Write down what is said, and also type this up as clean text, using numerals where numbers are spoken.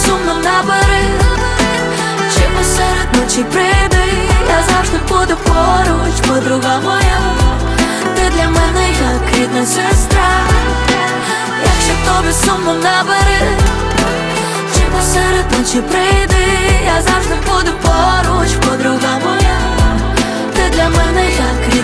сумно, набери, чи посеред ночі прийди. Я завжди буду поруч, подруга моя. Ти для мене як рідна сестра. Якщо тобі сумно, набери, чи посеред ночі прийди. Я завжди буду поруч, подруга моя. Ти для мене як рідна